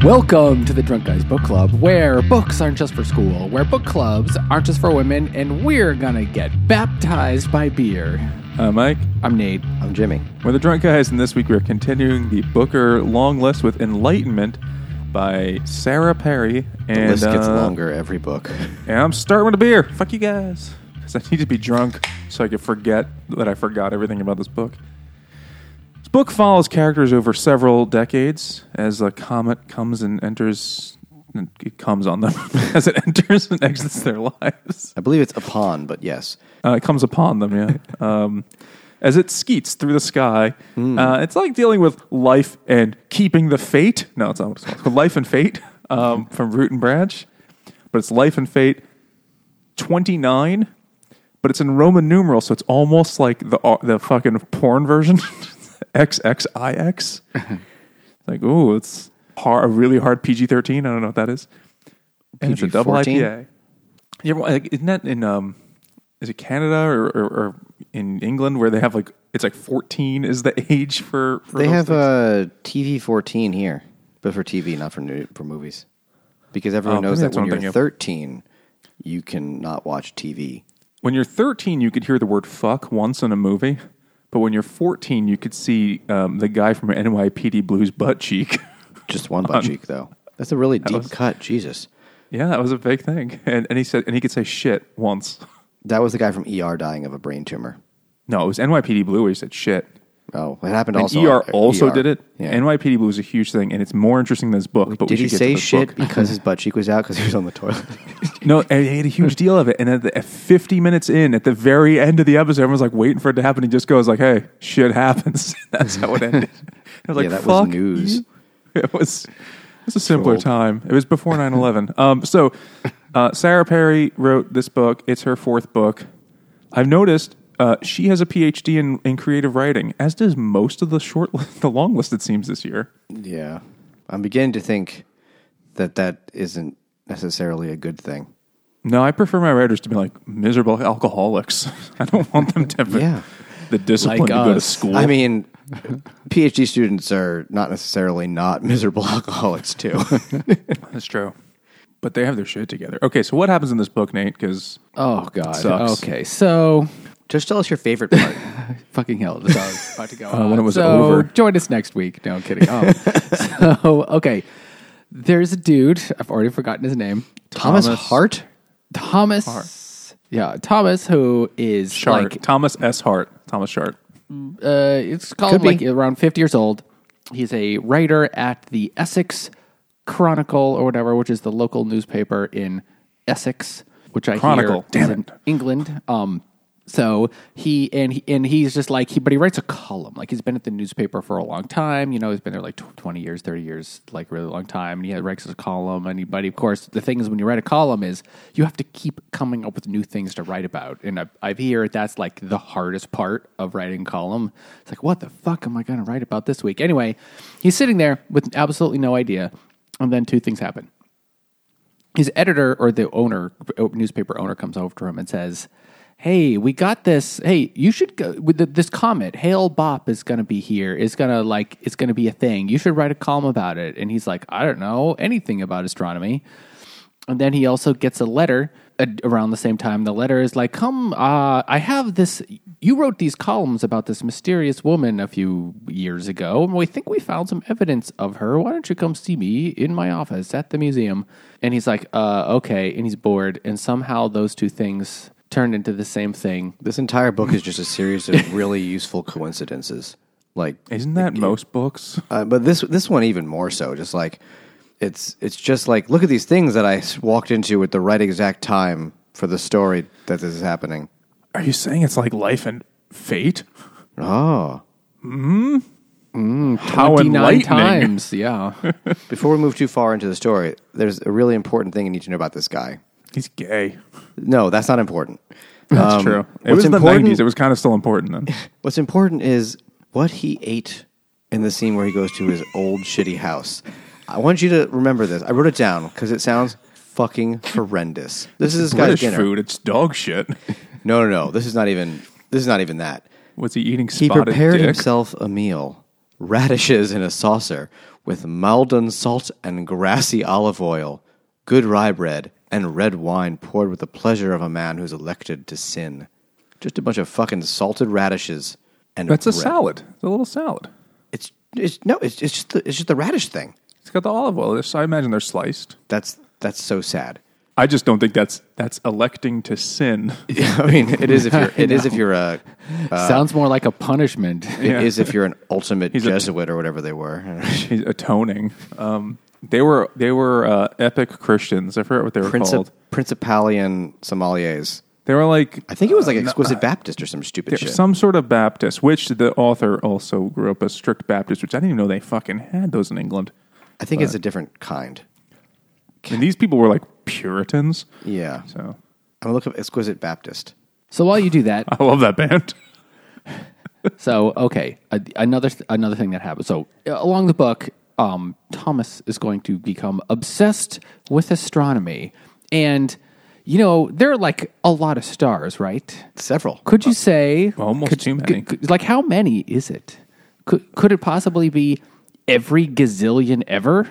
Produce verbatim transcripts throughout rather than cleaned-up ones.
Welcome to the Drunk Guys Book Club, where books aren't just for school, where book clubs aren't just for women, and we're gonna get baptized by beer. Uh, Mike. I'm Nate. I'm Jimmy. We're the Drunk Guys, and this week we're continuing the Booker long list with Enlightenment by Sarah Perry. And, the list gets uh, longer every book. And I'm starting with a beer. Fuck you guys. Because I need to be drunk so I can forget that I forgot everything about this book. This book follows characters over several decades as a comet comes and enters. It comes on them as it enters and exits their lives. I believe it's upon, but yes. Uh, it comes upon them, yeah. um, as it skeets through the sky. Mm. Uh, it's like dealing with life and keeping the fate. No, it's not what it's called. It's called Life and Fate um, from Root and Branch. But it's Life and Fate twenty-nine, but it's in Roman numeral, so it's almost like the uh, the fucking porn version. X X I X. Like, ooh, it's hard, a really hard P G thirteen. I don't know what that is. And it's a double I P A. Yeah, like, isn't that in um, is it Canada or, or, or in England where they have like it's like fourteen is the age for? for they those have a uh, T V fourteen here, but for T V, not for new, for movies, because everyone oh, knows that when you're thinking. thirteen, you cannot watch T V. When you're thirteen, you could hear the word "fuck" once in a movie. But when you're fourteen, you could see um, the guy from N Y P D Blue's butt cheek. Just one butt um, cheek, though. That's a really deep was, cut. Jesus. Yeah, that was a big thing. And and he said, and he could say shit once. That was the guy from E R dying of a brain tumor. No, it was N Y P D Blue where he said shit. Oh, it happened and also. E R also E R. Did it. Yeah. N Y P D Blue was a huge thing, and it's more interesting than his book. But did we he should say get to this shit book. because his butt cheek was out because he was on the toilet? No, and he made a huge deal of it. And at, the, at fifty minutes in, at the very end of the episode, everyone's like waiting for it to happen. He just goes like, "Hey, shit happens." That's how it ended. I was like, yeah, that Fuck was news. You. It was. It was a simpler Trolled. time. It was before nine eleven. um, so, uh, Sarah Perry wrote this book. It's her fourth book. I've noticed. Uh, she has a P H D in, in creative writing, as does most of the short, the long list. It seems this year. Yeah, I'm beginning to think that that isn't necessarily a good thing. No, I prefer my writers to be like miserable alcoholics. I don't want them to have yeah. the discipline like to us. go to school. I mean, P H D students are not necessarily not miserable alcoholics too. That's true. But they have their shit together. Okay, so what happens in this book, Nate? Because oh god, sucks. Okay, so. Just tell us your favorite part. Fucking hell, this is about to go uh, on. When it was so, over. Join us next week. No, I'm kidding. Um, so, okay. There's a dude, I've already forgotten his name. Thomas, Thomas Hart? Thomas. Hart. Yeah, Thomas, who is Shart. like... Thomas S. Hart. Thomas Shart. Uh, it's called Could like be. around fifty years old. He's a writer at the Essex Chronicle or whatever, which is the local newspaper in Essex, which I Chronicle. hear Damn is it. in England. Um, So he and he and he's just like he, but he writes a column. Like he's been at the newspaper for a long time. You know, he's been there like twenty years, thirty years, like a really long time. And he writes a column. And he, but of course, the thing is, when you write a column, is you have to keep coming up with new things to write about. And I, I hear that's like the hardest part of writing a column. It's like, what the fuck am I going to write about this week? Anyway, he's sitting there with absolutely no idea, and then two things happen. His editor or the owner, newspaper owner, comes over to him and says, hey, we got this. Hey, you should go with the, this comet. Hale Bopp is going to be here. It's going to like, it's going to be a thing. You should write a column about it. And he's like, I don't know anything about astronomy. And then he also gets a letter uh, around the same time. The letter is like, come, uh, I have this. You wrote these columns about this mysterious woman a few years ago. And we think we found some evidence of her. Why don't you come see me in my office at the museum? And he's like, uh, okay. And he's bored. And somehow those two things turned into the same thing. This entire book is just a series of really useful coincidences. Like, isn't that it, most books? Uh, but this this one even more so. Just like it's it's just like look at these things that I walked into at the right exact time for the story that this is happening. Are you saying it's like Life and Fate? Oh, hmm. Mm, How twenty-nine enlightening. times, yeah. Before we move too far into the story, there's a really important thing you need to know about this guy. He's gay. No, that's not important. That's Um, true. It what's was in the important- nineties. It was kind of still important then. What's important is what he ate in the scene where he goes to his old shitty house. I want you to remember this. I wrote it down because it sounds fucking horrendous. This is this guy's British dinner. food. It's dog shit. No, no, no. This is not even. This is not even that. Was he eating He spotted prepared dick? himself a meal radishes in a saucer with Maldon salt and grassy olive oil, good rye bread, and red wine poured with the pleasure of a man who's elected to sin. Just a bunch of fucking salted radishes and That's a bread. salad. It's a little salad. It's it's no, it's it's just the, it's just the radish thing. It's got the olive oil. They're- I imagine they're sliced. That's that's so sad. I just don't think that's that's electing to sin. I mean, it is if you're it is if you're a Sounds more like a punishment. it is if you're an ultimate He's a- Jesuit or whatever they were. He's atoning. Um, they were they were uh, epic Christians. I forget what they were Princip- called. Principalian sommeliers. They were like I think it was like Exquisite Baptist or some stupid shit. some sort of Baptist, which the author also grew up a strict Baptist, which I didn't even know they fucking had those in England. I think it's a different kind. And these people were like Puritans. Yeah. So I'm gonna look up Exquisite Baptist. So while you do that, I love that band. so okay, a, another another thing that happens. So uh, along the book, um, Thomas is going to become obsessed with astronomy, and you know there are like a lot of stars, right? Several. Could you say Almost could- too many. could- could- like how many is it? Could could it possibly be every gazillion ever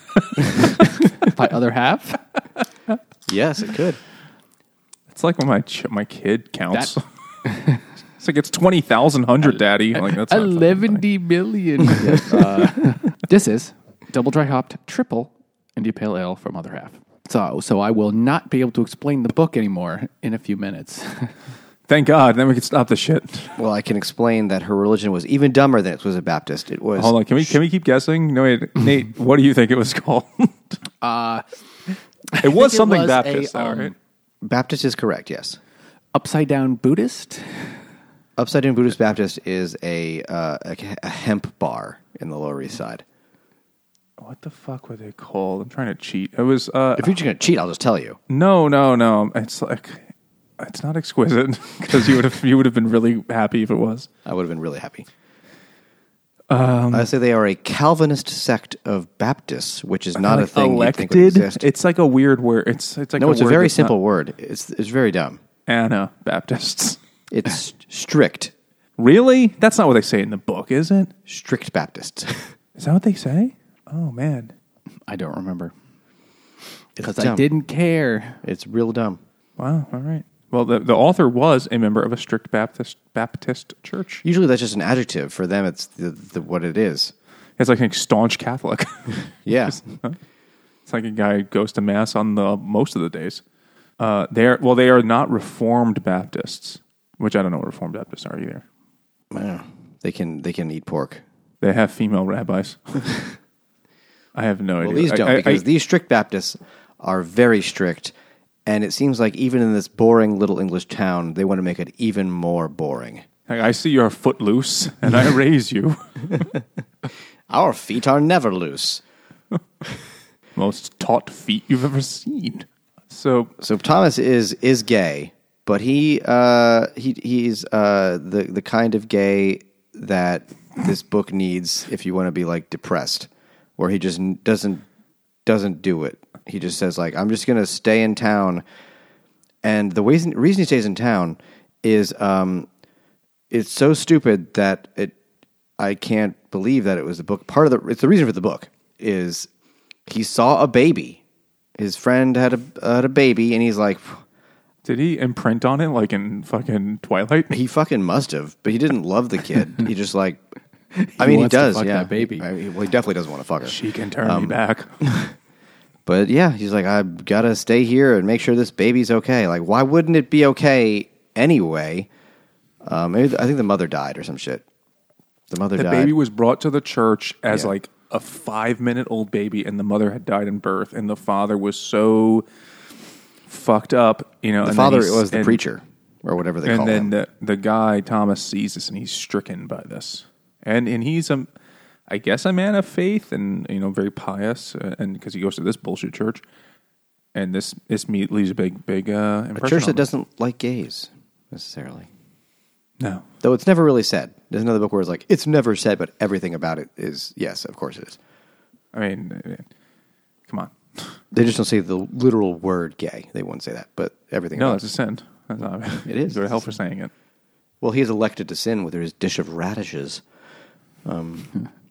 by other half? Yes, it could. It's like when my ch- my kid counts. It's like it's twenty thousand hundred, Daddy. Like that's not fucking Eleven funny. million. uh, this is double dry hopped triple India Pale Ale from Other Half. So, so I will not be able to explain the book anymore in a few minutes. Thank God. Then we can stop the shit. Well, I can explain that her religion was even dumber than Exquisite Baptist. It was Hold on. Can we can we keep guessing? No, wait, Nate. What do you think it was called? Uh, it was it something was Baptist, a, though, um, right? Baptist is correct, yes. Upside down Buddhist. Upside Down Buddhist Baptist is a, uh, a a hemp bar in the Lower East Side. What the fuck were they called? I'm trying to cheat. It was uh, If you're just going to cheat, I'll just tell you. no, no, no. It's like it's not exquisite because you would have you would have been really happy if it was. I would have been really happy. Um, I say they are a Calvinist sect of Baptists, which is not a Like thing you think would elected. exist. It's like a weird word. It's it's like No, it's a word very that's not simple word. It's it's very dumb. Anabaptists. It's strict, Really? That's not what they say in the book, is it? strict Baptists. Is that what they say? Oh man. I don't remember It's because I dumb. didn't care. It's real dumb. Wow. All right. Well, the the author was a member of a strict Baptist Baptist church. Usually, that's just an adjective. For them, it's the, the what it is. It's like a staunch Catholic. Yeah, It's like a guy who goes to mass on the most of the days. Uh, they're well, they are not Reformed Baptists, which I don't know what Reformed Baptists are either. Wow. they can they can eat pork. They have female rabbis. I have no Well, idea. these don't I- I- because I- these strict Baptists are very strict, and it seems like even in this boring little English town, they want to make it even more boring. I I see you're footloose, and I raise you. Our feet are never loose. Most taut feet you've ever seen. So So Thomas is is gay, but he uh, he he's uh, the the kind of gay that this book needs if you want to be like depressed, where he just n- doesn't doesn't do it. He just says like, I'm just gonna stay in town, and the reason reason he stays in town is um, it's so stupid that it I can't believe that it was the book. Part of the it's the reason for the book is he saw a baby. His friend had a had a baby, and he's like, did he imprint on it like in fucking Twilight? he fucking must have, but he didn't love the kid. He just like, I mean, he wants to does, fuck yeah, that baby. I mean, well, he definitely doesn't want to fuck her. She can turn Um, me back. But yeah, he's like, I've got to stay here and make sure this baby's okay. Like, why wouldn't it be okay anyway? Uh, maybe I think the mother died or some shit. The mother The died. baby was brought to the church as Yeah. like a five minute old baby, and the mother had died in birth, and the father was so fucked up, you know. the and father then he's- was the and- preacher or whatever they and call then him. the the guy Thomas sees this, and he's stricken by this, and and he's a, I guess a man of faith, and you know very pious, uh, and because he goes to this bullshit church, and this this meet leaves a big big uh, impression. A church on that him. doesn't like gays necessarily. No, Though it's never really said. There's another book where it's like, it's never said, but everything about it is, yes, of course it is. I mean, uh, come on, They just don't say the literal word gay. They wouldn't say that, but everything no, about it's a sin. That's not, It is. Go to hell for saying it. Well, he is elected to sin with his dish of radishes. Um,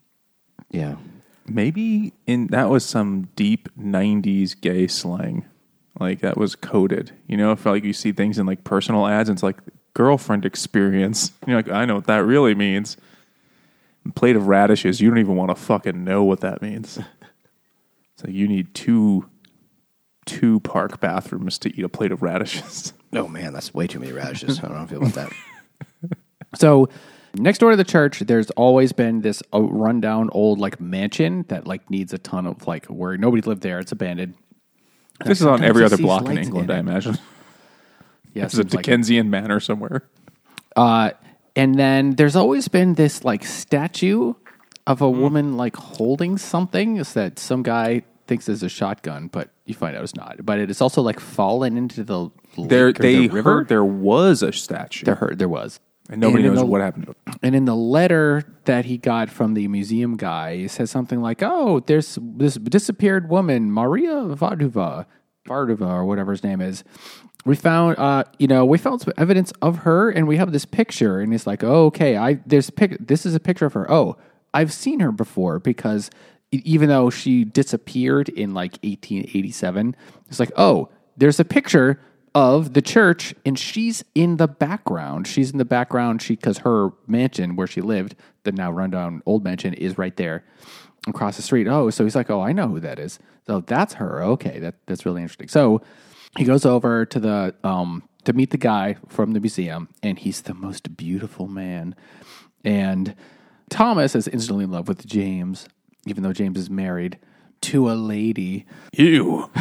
Yeah. Maybe in that was some deep nineties gay slang. Like that was coded. You know, if like you see things in like personal ads and it's like girlfriend experience. You're like, I know what that really means. Plate of radishes, you don't even want to fucking know what that means. So you need two two park bathrooms to eat a plate of radishes. Oh man, that's way too many radishes. I don't feel about that. So next door to the church, there's always been this uh, rundown old like mansion that like needs a ton of like where nobody lived there. It's abandoned. This is on every other Sometimes it block sees in lights England, in I it. imagine. Yeah, It's a seems like it. Dickensian manor somewhere. Uh, and then there's always been this like statue of a woman like holding something. Is that some guy thinks is a shotgun, but you find out it's not. But it is also like fallen into the lake There, or they the river. heard there was a statue. There, heard, there was. And nobody in knows the- what happened to it. And in the letter that he got from the museum guy, he says something like, "Oh, there's this disappeared woman, Maria Vaduva, Varduva, or whatever his name is. We found, uh, you know, we found some evidence of her, and we have this picture." And he's like, "Oh, okay, I there's a pic. This is a picture of her. Oh, I've seen her before because e- even though she disappeared in like eighteen eighty-seven, it's like, oh, there's a picture of the church, and she's in the background. She's in the background. She because her mansion where she lived, the now rundown old mansion, is right there across the street. Oh, so he's like, oh, I know who that is. So that's her. Okay, that that's really interesting. So he goes over to the um to meet the guy from the museum, and he's the most beautiful man. And Thomas is instantly in love with James, even though James is married to a lady. Ew.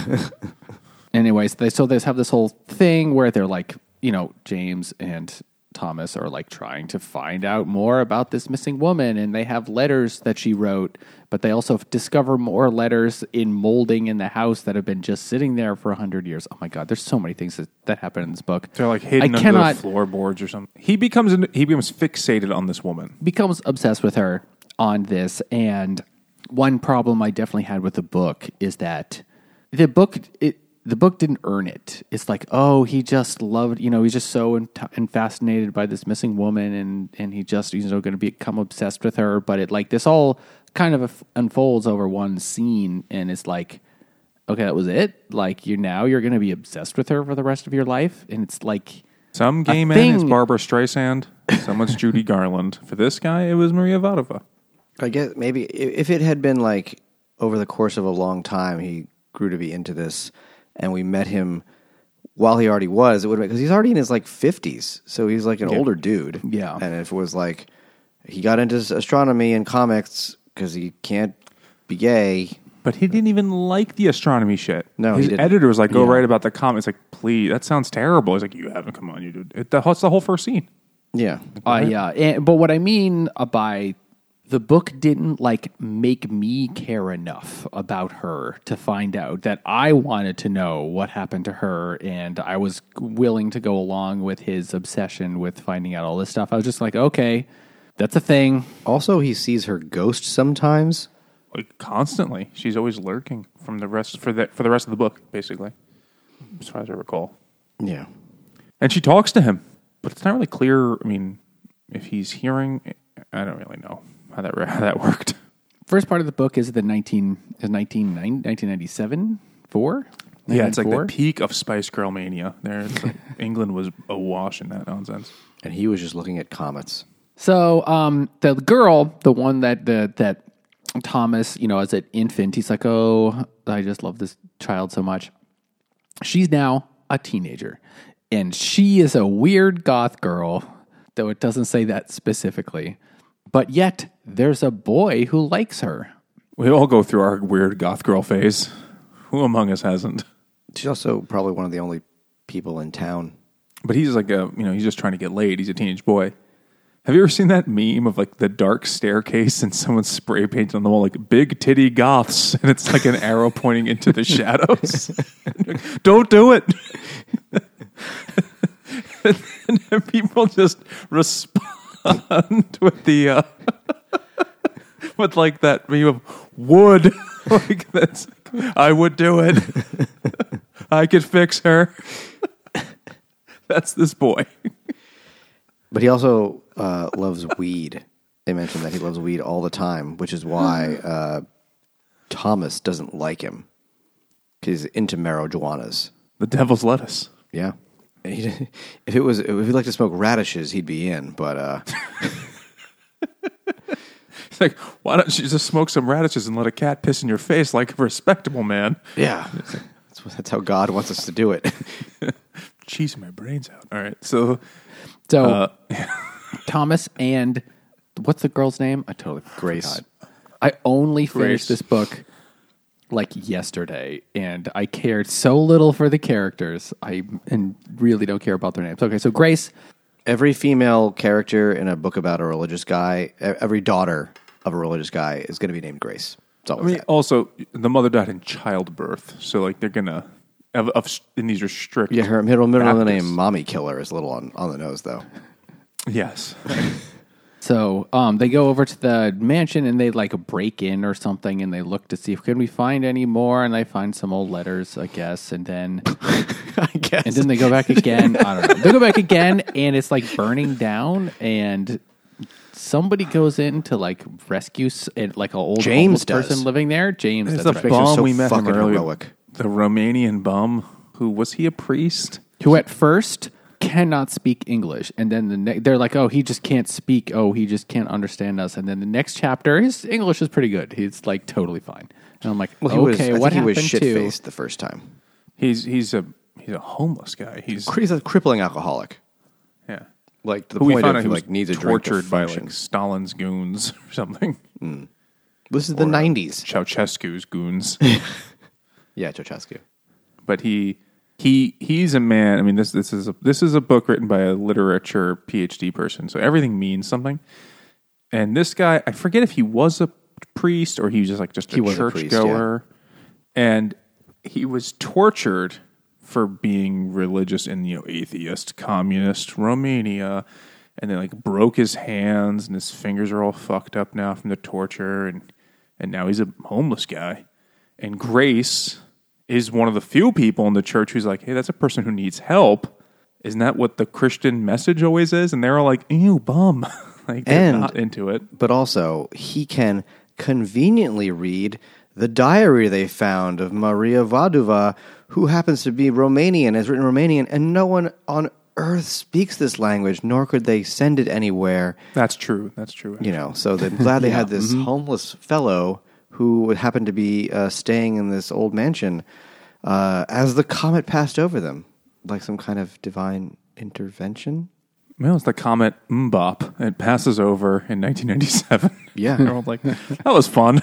Anyways, they so they have this whole thing where they're like, you know, James and Thomas are like trying to find out more about this missing woman, and they have letters that she wrote, but they also discover more letters in molding in the house that have been just sitting there for a hundred years. Oh my God, there's so many things that, that happen in this book. They're like hidden I under cannot the floorboards or something. He becomes he becomes fixated on this woman. becomes obsessed with her on this. And one problem I definitely had with the book is that the book it. The book didn't earn it. It's like, oh, he just loved, you know, he's just so in- and fascinated by this missing woman, and, and he just, you know, going to become obsessed with her. But it like this all kind of f- unfolds over one scene, and it's like, okay, that was it. Like you now you're going to be obsessed with her for the rest of your life, and it's like Some gay a man is thing- Barbara Streisand. Someone's Judy Garland. For this guy, it was Maria Vadova. I guess maybe i- if it had been like over the course of a long time, he grew to be into this, and we met him while he already was, it would because he's already in his like fifties, so he's like an Yeah. older dude. Yeah. And if it was like he got into astronomy and comics because he can't be gay, But he didn't even like the astronomy shit. No, he his didn't. editor was like, "Go Yeah. write about the comics." Like, please, that sounds terrible. He's like, "You haven't. Come on, you did." It, that's the whole first scene. yeah, Uh, yeah, and, but what I mean uh, by the book didn't like make me care enough about her to find out that I wanted to know what happened to her, and I was willing to go along with his obsession with finding out all this stuff. I was just like, okay, that's a thing. Also, he sees her ghost sometimes. Like constantly, she's always lurking from the rest for the for the rest of the book, basically, as far as I recall. Yeah. And she talks to him, but it's not really clear. I mean, if he's hearing, I don't really know how that how that worked. First part of the book is the nineteen is nineteen ninety-seven four. Yeah, it's like the peak of Spice Girl mania. There, it's like England was awash in that nonsense. And he was just looking at comets. So um, the girl, the one that the, that Thomas, you know, as an infant, he's like, oh, I just love this child so much. She's now a teenager, and she is a weird goth girl, though it doesn't say that specifically. But yet there's a boy who likes her. We all go through our weird goth girl phase. Who among us hasn't? She's also probably one of the only people in town. But he's like a, you know, he's just trying to get laid. He's a teenage boy. Have you ever seen that meme of like the dark staircase and someone spray painted on the wall like big titty goths, and it's like an arrow pointing into the shadows? Don't do it. And then people just respond with the uh, with like that meme of wood. Like that's, I would do it. I could fix her. That's this boy. But he also uh, loves weed. they mention that he loves weed all the time, which is why uh, Thomas doesn't like him. He's into marijuanas. The devil's lettuce. Yeah. And he, if it was, if he liked to smoke radishes, he'd be in. But uh, It's like, why don't you just smoke some radishes and let a cat piss in your face like a respectable man? yeah, that's, that's how God wants us to do it. Cheesing my brains out. All right, so So uh, Thomas and what's the girl's name? I totally Grace. forgot. I only Grace. finished this book like yesterday, and I cared so little for the characters. I and really don't care about their names. Okay, so Grace. Every female character in a book about a religious guy, e- every daughter of a religious guy is going to be named Grace. It's I always mean, that. also the mother died in childbirth, so like they're gonna of, of and these are strict. Yeah, her middle middle Baptist. name, Mommy Killer, is a little on, on the nose, though. Yes, So um, they go over to the mansion and they like break in or something, and they look to see if can we find any more, and they find some old letters, I guess, and then I guess. and then they go back again. I don't know. They go back again, and it's like burning down, and somebody goes in to like rescue s- and, like an old James homeless does. person living there. James, it's that's the right. Makes him bum so we met him fucking earlier. heroic. The Romanian bum who was he a priest? Who at first cannot speak English, and then the ne- they're like, oh, he just can't speak. Oh, he just can't understand us. And then the next chapter, his English is pretty good. He's like totally fine. And I'm like, Well, he was, okay, I what think he happened was shit to? faced the first time. He's he's a he's a homeless guy. He's He's a crippling alcoholic. yeah. Like, to the Who we point found of out he he was like, needs a drink to tortured by function. like Stalin's goons or something. This is the nineties. Ceausescu's goons. Yeah, Ceausescu. But he he he's a man. I mean, this this is a this is a book written by a literature PhD person, so everything means something. And this guy, I forget if he was a priest or he was just like just a He was a church priest, goer, and he was tortured for being religious in, you know, atheist, communist Romania, and they like broke his hands and his fingers are all fucked up now from the torture, and and now he's a homeless guy. And Grace is one of the few people in the church who's like, hey, that's a person who needs help. Isn't that what the Christian message always is? And they're all like, ew, bum. Like, they're And- not into it. But also, he can conveniently read the diary they found of Maria Vadova, who happens to be Romanian, has written Romanian, and no one on earth speaks this language, nor could they send it anywhere. That's true. That's true. You know, so they're glad they had this homeless fellow who would happen to be uh, staying in this old mansion uh, as the comet passed over them, like some kind of divine intervention. Well, it's the comet Mbop. It passes over in nineteen ninety-seven. Yeah. They're all like, that was fun.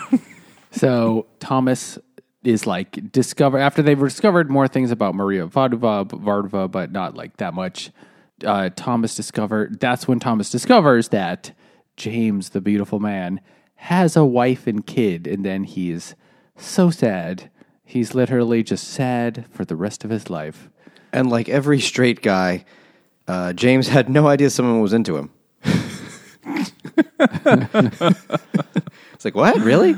So Thomas is like discover after they've discovered more things about Maria Vadova, Vardova, but not like that much. Uh, Thomas discovered that's when Thomas discovers that James, the beautiful man, has a wife and kid, and then he's so sad. He's literally just sad for the rest of his life. And like every straight guy, uh, James had no idea someone was into him. It's like, what? Really?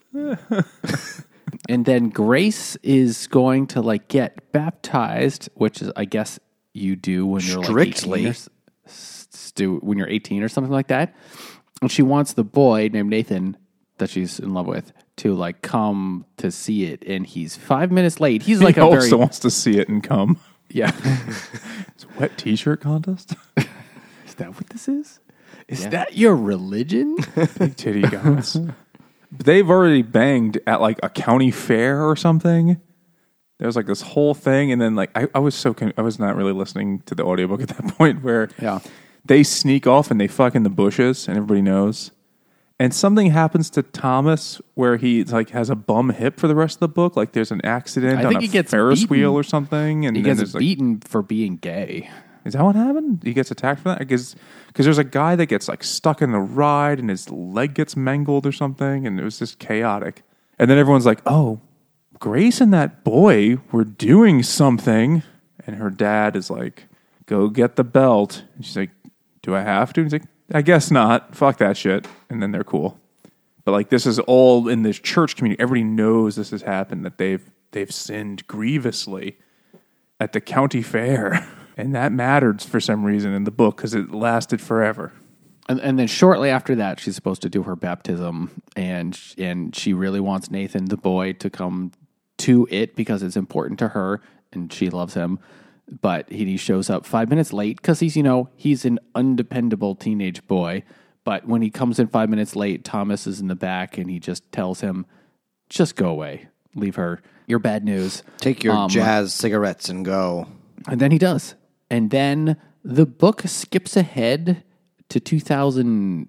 And then Grace is going to like get baptized, which is, I guess, you do when you're Strictly. like eighteen or, s- s- do when you're eighteen or something like that. And she wants the boy named Nathan that she's in love with to like come to see it, and he's five minutes late. He's like he a also very wants to see it and come. yeah. It's a wet t-shirt contest. Is that what this is? Is that your religion? Big titty gods. They've already banged at like a county fair or something. There was like this whole thing, and then like I, I was so con- I was not really listening to the audiobook at that point where Yeah. they sneak off and they fuck in the bushes and everybody knows. And something happens to Thomas where he like has a bum hip for the rest of the book. Like there's an accident I on think a he gets Ferris beaten. wheel or something, and He then gets there's like, beaten for being gay. is that what happened? He gets attacked for that? Because there's a guy that gets like stuck in the ride and his leg gets mangled or something, and it was just chaotic. And then everyone's like, oh, Grace and that boy were doing something. And her dad is like, go get the belt. And she's like, do I have to? And he's like, I guess not. Fuck that shit. And then they're cool. But like this is all in this church community. Everybody knows this has happened, that they've they've sinned grievously at the county fair. And that mattered for some reason in the book because it lasted forever. and, and then shortly after that, she's supposed to do her baptism, and and she really wants Nathan, the boy, to come to it because it's important to her, and she loves him. But he shows up five minutes late because he's, you know, he's an undependable teenage boy. But when he comes in five minutes late, Thomas is in the back, and he just tells him, just go away. Leave her. You're bad news. Take your Um, jazz cigarettes and go. And then he does. And then the book skips ahead to two thousand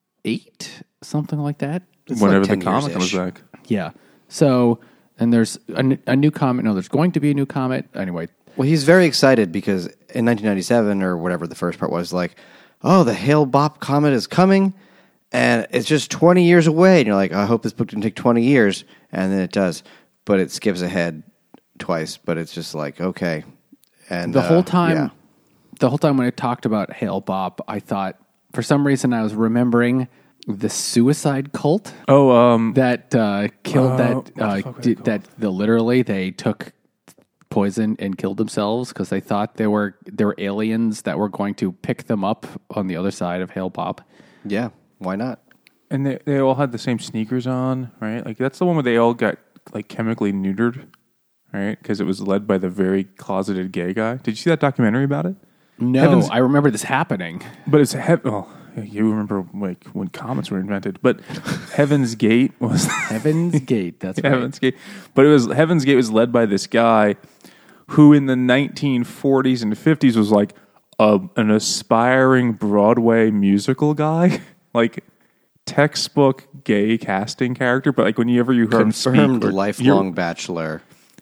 eight, something like that. It's Whenever like the ten comic comes years-ish. back. Yeah. So, and there's a, n- a new comet. No, there's going to be a new comet. Anyway. Well, he's very excited because in nineteen ninety-seven or whatever the first part was, like, oh, the Hale-Bopp comet is coming, and it's just twenty years away. And you're like, I hope this book didn't take twenty years. And then it does. But it skips ahead twice. But it's just like, okay. And The uh, whole time, yeah. the whole time when I talked about Hale-Bopp, I thought, for some reason, I was remembering the suicide cult Oh, um, that uh, killed Uh, that, what the uh, fuck were they did, that the, literally they took poison and killed themselves because they thought they were there were aliens that were going to pick them up on the other side of Hale-Bopp. Yeah, why not? and they they all had the same sneakers on, right? Like that's the one where they all got like chemically neutered, right? Because it was led by the very closeted gay guy. Did you see that documentary about it? No, Heavens- I remember this happening. But it's he- well, you remember like when comets were invented. But Heaven's Gate was Heaven's Gate. That's right. Heaven's Gate. But it was Heaven's Gate was led by this guy who in the nineteen forties and fifties was like a, an aspiring Broadway musical guy, like textbook gay casting character. But like whenever you heard him Confirmed speak, or- lifelong you're- bachelor.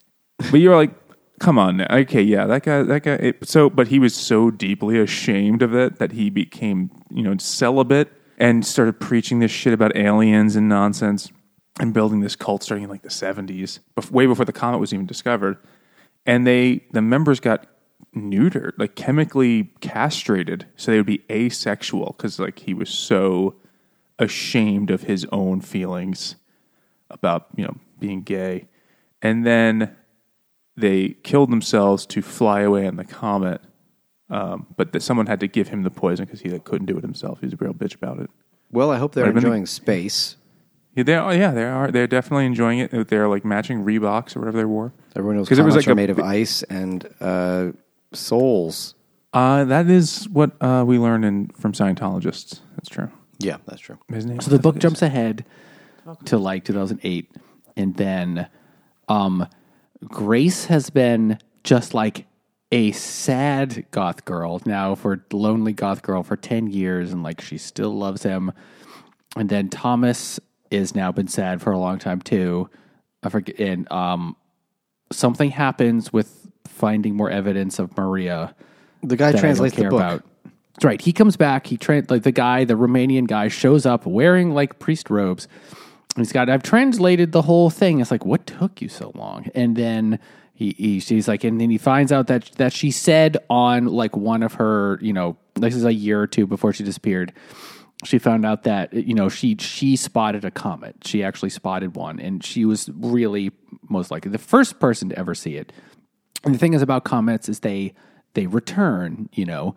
but you're like, come on, now. Okay, yeah, that guy, that guy. It, so, but he was so deeply ashamed of it that he became, you know, celibate and started preaching this shit about aliens and nonsense and building this cult starting in like the seventies, bef- way before the comet was even discovered. And they, the members got neutered, like chemically castrated, so they would be asexual because like he was so ashamed of his own feelings about, you know, being gay. And then they killed themselves to fly away on the comet, um, but that someone had to give him the poison because he like, couldn't do it himself. He was a real bitch about it. Well, I hope they're Might have been enjoying the- space. Yeah, they are. Yeah, they are. They're definitely enjoying it. They're like matching Reeboks or whatever they wore. Everyone knows 'Cause it was comets like are a made of bi- ice and uh, souls. Uh, that is what uh, we learn in from Scientologists. That's true. Yeah, that's true. His name. So the I book think jumps ahead to like two thousand eight, and then um, Grace has been just like a sad goth girl now for lonely goth girl for ten years, and like she still loves him. And then Thomas is now been sad for a long time too. I forget. And um, something happens with finding more evidence of Maria. The guy that I translates don't the care book. about. That's right. He comes back. He tra- like the guy, the Romanian guy, shows up wearing like priest robes. And he's got. I've translated the whole thing. It's like, what took you so long? And then he, he she's like, and then he finds out that that she said on like one of her, you know, this is a year or two before she disappeared. She found out that, you know, she she spotted a comet. She actually spotted one, and she was really most likely the first person to ever see it. And the thing is about comets is they they return, you know.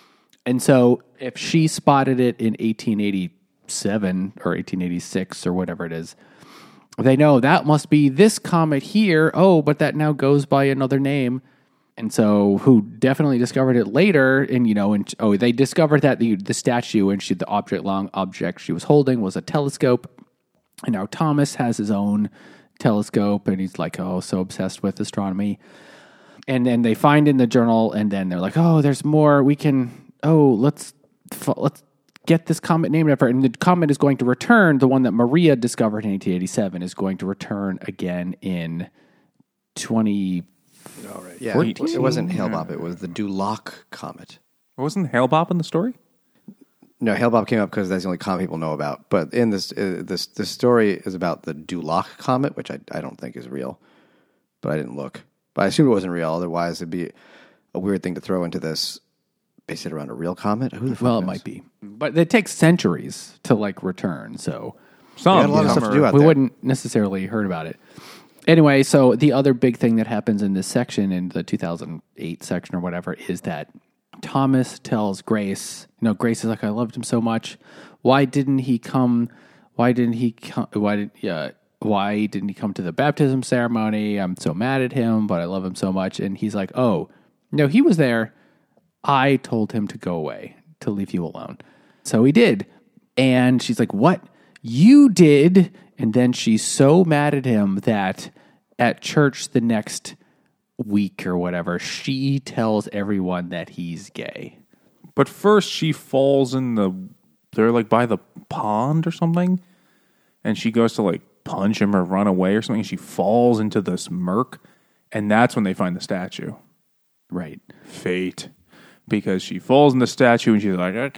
And so if she spotted it in eighteen eighty-seven or eighteen eighty-six or whatever it is, they know that must be this comet here. Oh, but that now goes by another name. And so who definitely discovered it later, and, you know, and oh, they discovered that the the statue and she, the object, long object she was holding was a telescope. And now Thomas has his own telescope, and he's like, oh, so obsessed with astronomy. And then they find in the journal, and then they're like, oh, there's more. We can, oh, let's let's get this comet named after her. And the comet is going to return. The one that Maria discovered in eighteen eighty-seven is going to return again in twenty. Yeah, fourteen? it wasn't Hale-Bopp. It was the Dulac comet. wasn't Hale-Bopp in the story? No, Hale-Bopp came up because that's the only comet people know about. But in this, uh, this, this story is about the Dulac comet, which I, I don't think is real. But I didn't look. But I assume it wasn't real. Otherwise, it'd be a weird thing to throw into this. Base it around a real comet. Who the fuck Well, it knows? might be, but it takes centuries to like return. So Some. They got a lot of stuff to do out we there. wouldn't necessarily heard about it. Anyway, so the other big thing that happens in this section, in the two thousand eight section or whatever, is that Thomas tells Grace, you know, Grace is like, I loved him so much. Why didn't he come? Why didn't he come? Why did, yeah, why didn't he come to the baptism ceremony? I'm so mad at him, but I love him so much. And he's like, oh, no, he was there. I told him to go away, to leave you alone. So he did. And she's like, what? You did? And then she's so mad at him that at church the next week or whatever, she tells everyone that he's gay. But first she falls in the, they're like by the pond or something. And she goes to like punch him or run away or something. And she falls into this murk. And that's when they find the statue. Right. Fate. Because she falls in the statue and she's like, in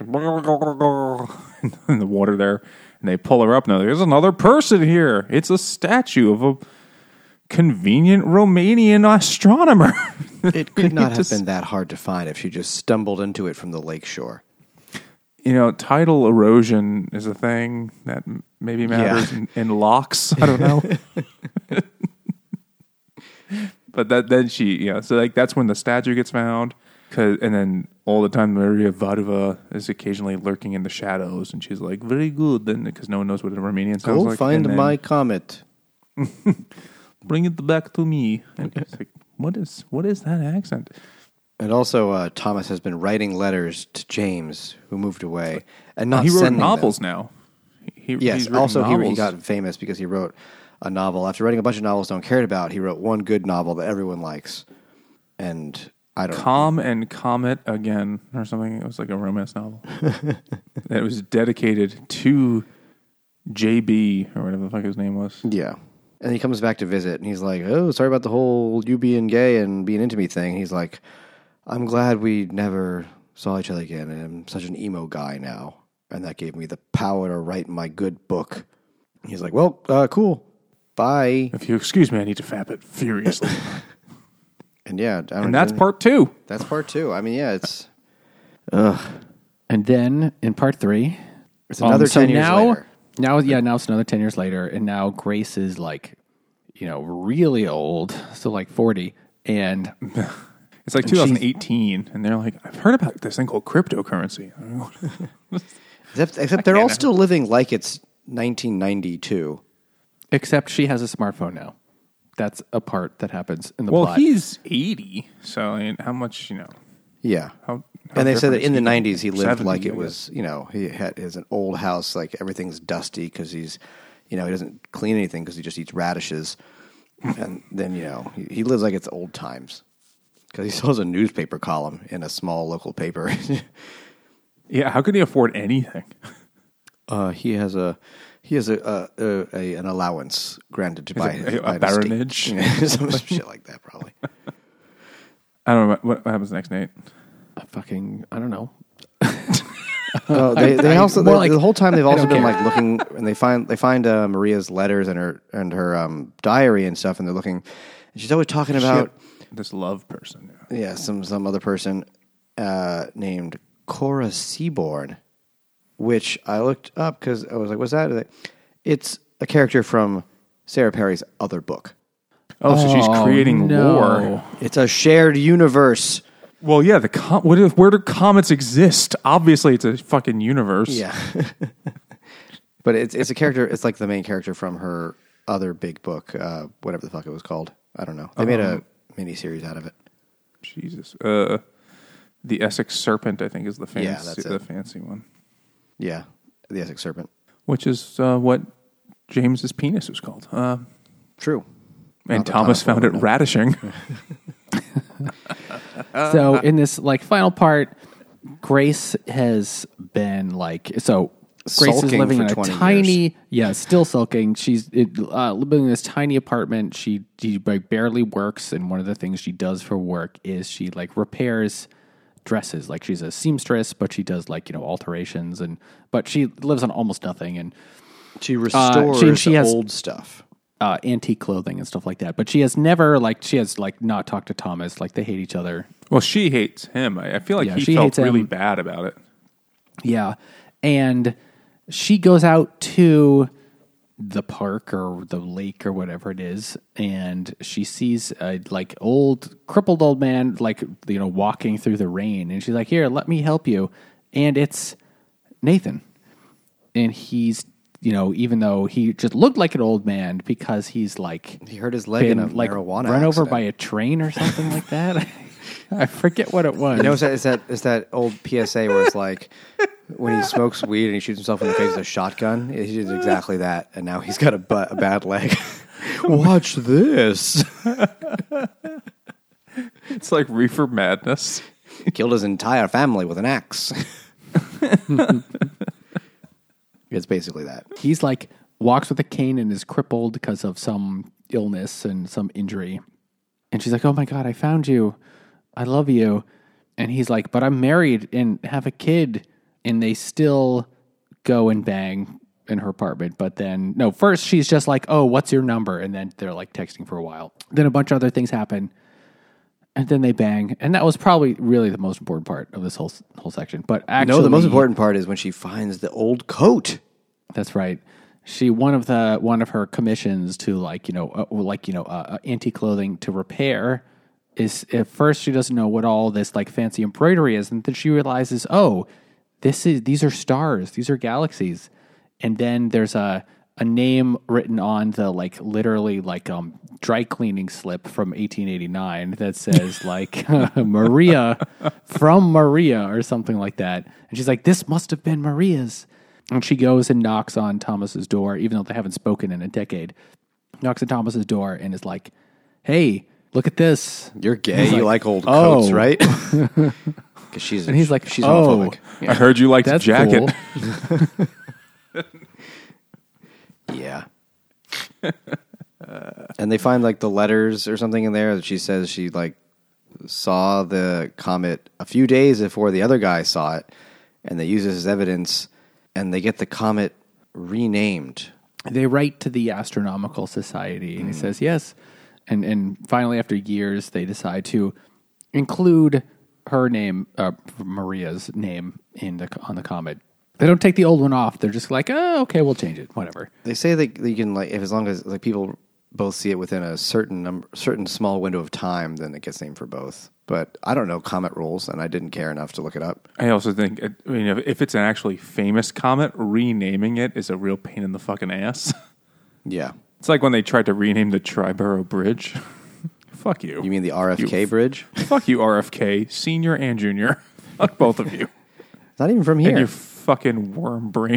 the water there. And they pull her up. Now, there's another person here. It's a statue of a convenient Romanian astronomer. It could not have just, been that hard to find if she just stumbled into it from the lake shore. You know, tidal erosion is a thing that maybe matters Yeah. in, in locks. I don't know. But that then she, yeah, so like that's when the statue gets found. Cause, and then all the time Maria Varva is occasionally lurking in the shadows. And she's like, very good. Then because no one knows what a Romanian sounds Go like. find And then, my comet. bring it back to me. And it's like, what is what is that accent? And also, uh, Thomas has been writing letters to James, who moved away, and not he wrote sending novels them. now. He, Yes. he's written Also, he, he novels. got famous because he wrote a novel. After writing a bunch of novels no one cared about, he wrote one good novel that everyone likes. And I don't know. Calm and Comet again, or something. It was like a romance novel. It was dedicated to J B, or whatever the fuck his name was. Yeah. And he comes back to visit, and he's like, oh, sorry about the whole you being gay and being into me thing. He's like, I'm glad we never saw each other again, and I'm such an emo guy now. And that gave me the power to write my good book. He's like, well, uh, cool. Bye. If you excuse me, I need to fap it furiously. And yeah. I don't And that's know. part two. That's part two. I mean, yeah, it's... Ugh. And then in part three, It's another um, so ten years now, later. Now, yeah, now it's another ten years later, and now Grace is like, you know, really old, so like forty, and It's like twenty eighteen, and they're like, I've heard about this thing called cryptocurrency. Except, except they're all still living like it's nineteen ninety-two. except she has a smartphone now. That's a part that happens in the Well, plot. he's eighty, so I mean, how much, you know? Yeah. How, how And they said different that is in the he? nineties he lived seventy, like it I was, you know, he had his an old house, like everything's dusty because he's, you know, he doesn't clean anything because he just eats radishes. And then, you know, he, he lives like it's old times because he still has a newspaper column in a small local paper. guess. Yeah, how could he afford anything? uh, he has a he has a, a, a, a an allowance granted to buy it a- by a the state. baronage? Yeah, some shit like that, probably. I don't know. What, what happens next, Nate? I fucking, I don't know. Oh, they, they I- also more they, like- the whole time they've I also don't been care. like looking, and they find they find uh, Maria's letters and her and her um, diary and stuff, and they're looking. And she's always talking about This love person. Yeah. yeah some some other person uh, named Cora Seaborn, which I looked up because I was like, what's that? It's a character from Sarah Perry's other book. Oh, so she's Oh, creating no. lore. It's a shared universe. Well, yeah. The com- what if, where do comets exist? Obviously, it's a fucking universe. Yeah. But it's it's a character. It's like the main character from her other big book, uh, whatever the fuck it was called. I don't know. They made a mini series out of it. Jesus. Uh, the Essex Serpent, I think, is the fancy, Yeah, that's the it. fancy one. Yeah, the Essex Serpent. Which is uh, what James's penis was called. Uh, True. and Not that Thomas Thomas found it would know. radishing. So in this like final part, Grace has been like so. Grace is Sulking living for in a twenty tiny, years. yeah, still sulking. She's it, uh, living in this tiny apartment. She she like barely works, and one of the things she does for work is she like repairs dresses. Like she's a seamstress, but she does like you know alterations, and but she lives on almost nothing and She restores she- she has- old stuff. uh, antique clothing and stuff like that. But she has never like she has like not talked to Thomas. Like they hate each other. Well, she hates him. I, I feel like Yeah, he she felt hates him. really bad about it. Yeah. And she goes out to the park or the lake or whatever it is, and she sees a like old crippled old man like you know walking through the rain, and she's like, "Here, let me help you." And it's Nathan, and he's you know even though he just looked like an old man because he's like He hurt his leg in a been, like marijuana run over accident. by a train or something like that. I forget what it was. You know, it's that, it's that it's that old P S A where it's like when he smokes weed and he shoots himself in the face with a shotgun. He did exactly that, and now he's got a, bu- a bad leg. Watch this. It's like Reefer Madness. Killed his entire family with an axe. It's basically that. He's like walks with a cane and is crippled because of some illness and some injury. And she's like, "Oh my God, I found you. I love you." And he's like, "But I'm married and have a kid." And they still go and bang in her apartment. But then, no, first she's just like, "Oh, what's your number?" And then they're like texting for a while. Then a bunch of other things happen. And then they bang. And that was probably really the most important part of this whole whole section. But actually, No, the most important part is when she finds the old coat. That's right. She one of the one of her commissions to like you know uh, like you know uh, anti clothing to repair is at first she doesn't know what all this like fancy embroidery is, and then she realizes, oh, this is these are stars, these are galaxies, and then there's a a name written on the like literally like um dry cleaning slip from eighteen eighty-nine that says like Maria from Maria or something like that, and she's like, this must have been Maria's. And she goes and knocks on Thomas's door, even though they haven't spoken in a decade. Knocks on Thomas's door and is like, "Hey, look at this." You're gay. He's You like, like old "Oh." coats, right? Because she's And he's like, she's "Oh, homophobic. I heard you liked that's jacket. cool." Yeah. And they find like the letters or something in there that she says she like saw the comet a few days before the other guy saw it, and they use this as evidence, and they get the comet renamed. They write to the Astronomical Society, and he says yes. And and finally, after years, they decide to include her name, uh, Maria's name, in the on the comet. They don't take the old one off. They're just like, oh, okay, we'll change it, whatever. They say that you can like if as long as like people both see it within a certain number, certain small window of time, then it gets named for both. But I don't know comet rules, and I didn't care enough to look it up. I also think, I mean, if, if it's an actually famous comet, renaming it is a real pain in the fucking ass. Yeah. It's like when they tried to rename the Triborough Bridge. Fuck you. You mean the R F K You- bridge? Fuck you, R F K, senior and junior. Fuck both of you. Not even from And here. your fucking worm brain.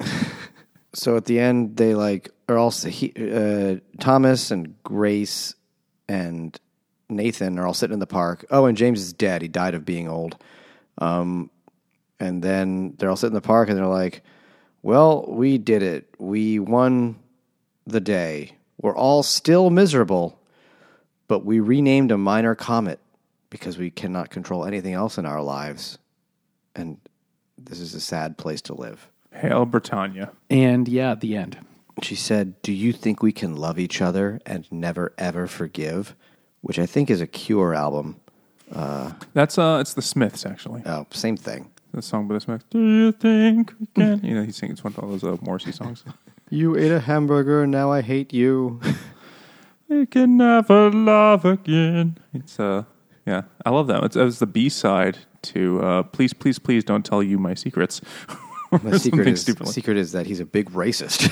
So at the end, they like are all he, uh, Thomas and Grace and Nathan are all sitting in the park. Oh, and James is dead. He died of being old. Um, and then they're all sitting in the park, and they're like, "Well, we did it. We won the day. We're all still miserable, but we renamed a minor comet because we cannot control anything else in our lives, and this is a sad place to live." Hail Britannia. And yeah, the end. She said, "Do you think we can love each other and never, ever forgive?" Which I think is a Cure album. That's, uh, it's the Smiths, actually. Oh, same thing. The song by the Smiths. Do you think we can? You know, he sings, it's one of those uh, Morrissey songs. You ate a hamburger, now I hate you. We can never love again. It's, uh, yeah, I love that. It's, it was the B-side to, uh, Please, Please, Please Don't Tell You My Secrets. My secret Something is, stupid like- secret is that he's a big racist.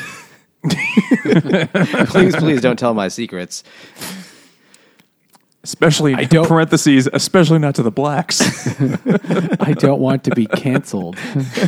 Please, please don't tell my secrets. Especially, I don't- parentheses, especially not to the blacks. I don't want to be canceled.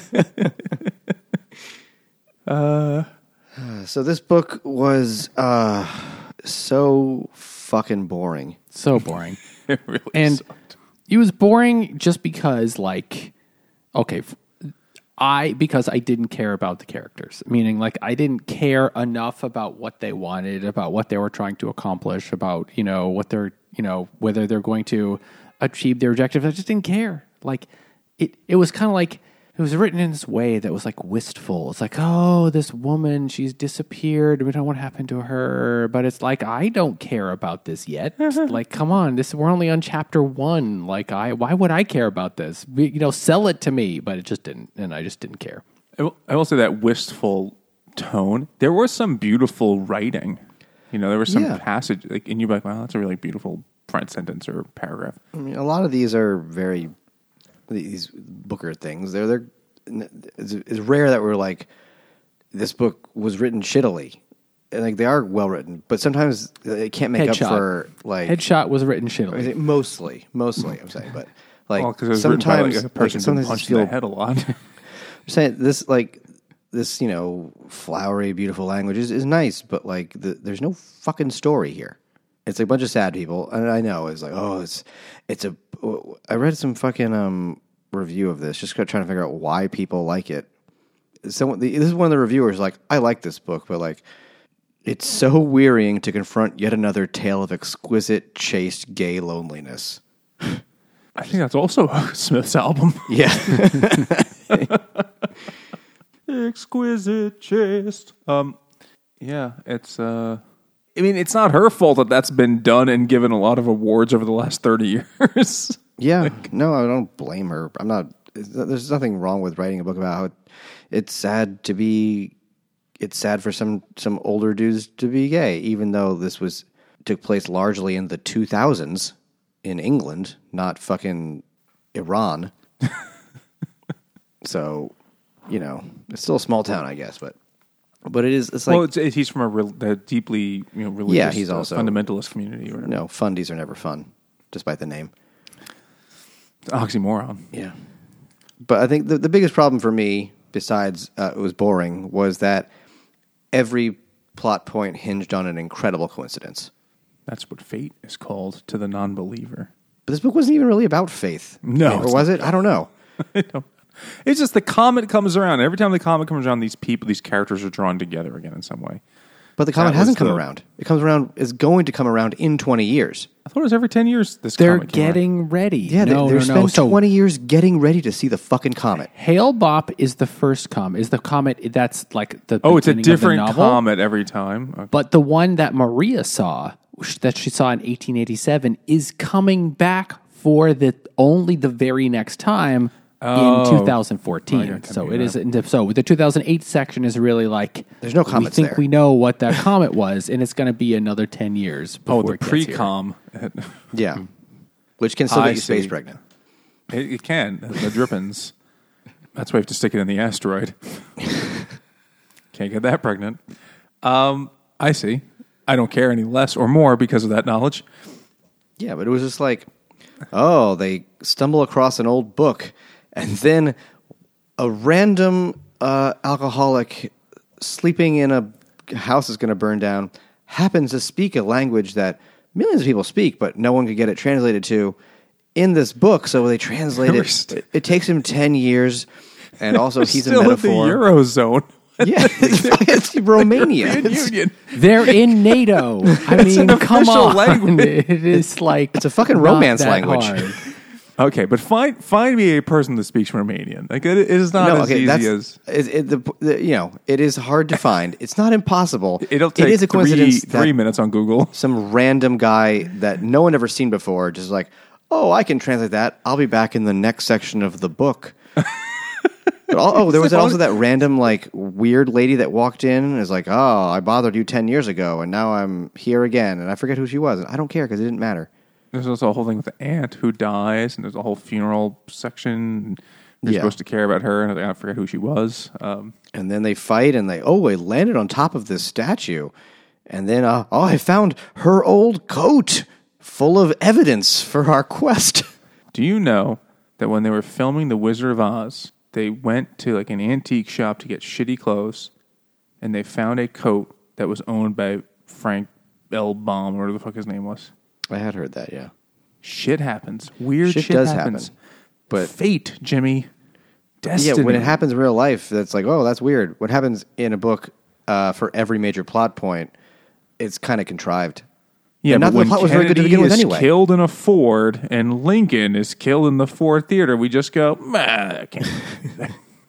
So this book was uh, so fucking boring. So boring. It really And sucked. it was boring just because, like, okay, f- I because I didn't care about the characters. Meaning, like, I didn't care enough about what they wanted, about what they were trying to accomplish, about you know what they're you know whether they're going to achieve their objective. I just didn't care. Like, it it was kind of like. It was written in this way that was like wistful. It's like, oh, this woman, she's disappeared. We don't know what happened to her. But it's like, I don't care about this yet. Like, come on, this we're only on chapter one. Like, I why would I care about this? We, you know, sell it to me. But it just didn't, and I just didn't care. I will, I will say that wistful tone. There was some beautiful writing. You know, there was some Yeah. passage, like, and you'd be like, wow, that's a really beautiful front sentence or paragraph. I mean, a lot of these are very these Booker things. They're they're it's, it's rare that we're like this book was written shittily. And like they are well written, but sometimes it can't make Headshot. up for like Headshot was written I shittily. mean, mostly, mostly. I'm saying, but like Well, because it was written by sometimes like, a like, person who sometimes punched feel, in the head a lot. I'm saying this like this you know flowery, beautiful language is, is nice, but like the, there's no fucking story here. It's like a bunch of sad people, and I know it's like oh it's it's a. I read some fucking um review of this, just trying to figure out why people like it. Someone this is one of the reviewers like I like this book, but like. It's so wearying to confront yet another tale of exquisite, chaste, gay loneliness. I think that's also Smith's album. Yeah. Exquisite chaste. Um, yeah, it's. Uh, I mean, it's not her fault that that's been done and given a lot of awards over the last thirty years. Yeah. No, I don't blame her. I'm not. There's nothing wrong with writing a book about how it, it's sad to be. It's sad for some some older dudes to be gay, even though this was took place largely in the two thousands in England, not fucking Iran. So, you know, it's still a small town, I guess, but but it is. It's like well, it's, it, he's from a, real, a deeply you know religious, Yeah, he's uh, also- fundamentalist community. Or whatever. no fundies are never fun, despite the name. It's an oxymoron. Yeah. But I think the, the biggest problem for me, besides uh, it was boring, was that every plot point hinged on an incredible coincidence. That's what fate is called to the non-believer. But this book wasn't even really about faith. No, Or it's was it? I don't know. I don't know. It's just the comet comes around. Every time the comet comes around, these people, these characters are drawn together again in some way. But the comet That was hasn't come the- around. It comes around, is going to come around in twenty years. I thought it was every ten years. This They're comet came around. getting ready. Yeah, no, they, they're no, no. spent So twenty years getting ready to see the fucking comet. Hale Bopp is the first comet. Is the comet that's like the Oh, it's a beginning of the different novel. comet every time. Okay. But the one that Maria saw, that she saw in eighteen eighty-seven, is coming back for the only the very next time Oh. in two thousand fourteen. Okay, So yeah. it is. So the two thousand eight section is really like There's no We comets think there. we know what that comet was, and it's going to be another ten years. Before Oh, the it gets here. pre-com. It, Yeah. Which can still I get you space see. pregnant. it can. The drippins. That's why you have to stick it in the asteroid. Can't get that pregnant. Um, I see. I don't care any less or more because of that knowledge. Yeah, but it was just like, oh, they stumble across an old book, and then a random uh, alcoholic sleeping in a house is going to burn down happens to speak a language that millions of people speak, but no one could get it translated to in this book. So they translate We're it. st- It, it takes him ten years, and also he's a Still in the metaphor. Eurozone. Yeah, it's, it's Romania. European It's, Union. They're in NATO. I mean, an come official on. language. It is like It's a fucking not romance that language. hard. Okay, but find find me a person that speaks Romanian. Like it, it is not no, as okay, easy that's as it, it, the, the, you know. It is hard to find. It's not impossible. it'll take it is a three, coincidence that three minutes on Google. some random guy that no one ever seen before just like, oh, I can translate that. I'll be back in the next section of the book. But all, oh, there was also that random like weird lady that walked in and is like, oh, I bothered you ten years ago, and now I'm here again, and I forget who she was. I don't care because it didn't matter. There's also a whole thing with the aunt who dies, and there's a whole funeral section. You're Yeah. supposed to care about her, and I forget who she was. Um, And then they fight, and they oh, they landed on top of this statue, and then uh, oh, I found her old coat full of evidence for our quest. do you know that when they were filming The Wizard of Oz, they went to like an antique shop to get shitty clothes, and they found a coat that was owned by Frank L. Baum, or whatever the fuck his name was. I had heard that, yeah. Shit happens. Weird Shit shit, does happens. happen. But fate, Jimmy. Destiny. yeah, when it happens in real life, that's like, oh, that's weird. What happens in a book uh, for every major plot point, it's kind of contrived. Yeah, And not but that when the plot was very good to Kennedy begin with is anyway. killed in a Ford and Lincoln is killed in the Ford Theater, we just go, "Nah, that can't be."